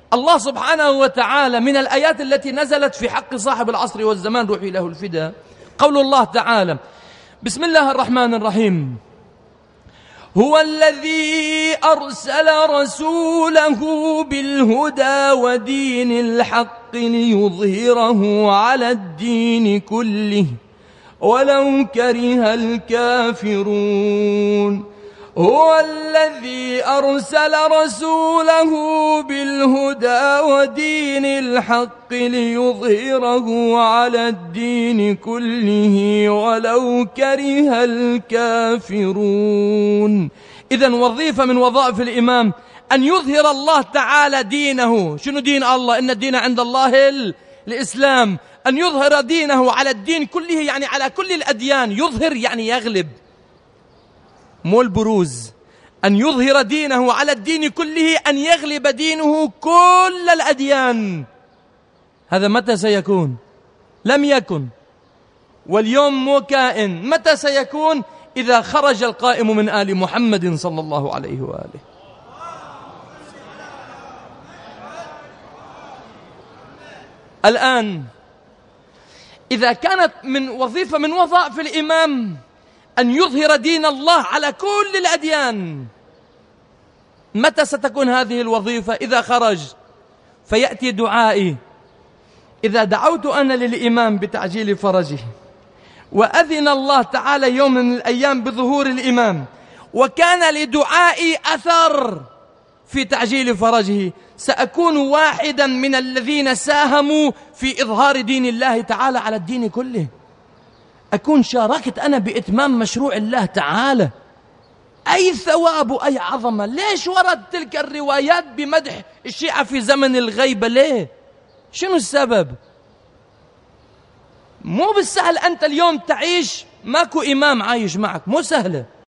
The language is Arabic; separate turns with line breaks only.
الله سبحانه وتعالى من الآيات التي نزلت في حق صاحب العصر والزمان روحي له الفداء قول الله تعالى: بسم الله الرحمن الرحيم: هو الذي أرسل رسوله بالهدى ودين الحق ليظهره على الدين كله ولو كره الكافرون. هو الذي أرسل رسوله بالهدى ودين الحق ليظهره على الدين كله ولو كره الكافرون. إذن وظيفة من وظائف الإمام أن يظهر الله تعالى دينه. شنو دين الله؟ إن الدين عند الله الإسلام. أن يظهر دينه على الدين كله، يعني على كل الأديان. يظهر يعني يغلب، مو البروز. أن يظهر دينه على الدين كله، أن يغلب دينه كل الأديان. هذا متى سيكون؟ لم يكن، واليوم مو كائن. متى سيكون؟ إذا خرج القائم من آل محمد صلى الله عليه وآله. الآن إذا كانت من وظيفة من وظائف الإمام أن يظهر دين الله على كل الأديان، متى ستكون هذه الوظيفة؟ إذا خرج. فيأتي دعائي. إذا دعوت أنا للإمام بتعجيل فرجه، وأذن الله تعالى يوم من الأيام بظهور الإمام، وكان لدعائي أثر في تعجيل فرجه، سأكون واحدا من الذين ساهموا في إظهار دين الله تعالى على الدين كله. أكون شاركت أنا بإتمام مشروع الله تعالى. أي ثواب وأي عظمة. ليش ورد تلك الروايات بمدح الشيعة في زمن الغيبة؟ ليه؟ شنو السبب؟ مو بالسهل أنت اليوم تعيش ماكو إمام عايش معك، مو سهلة.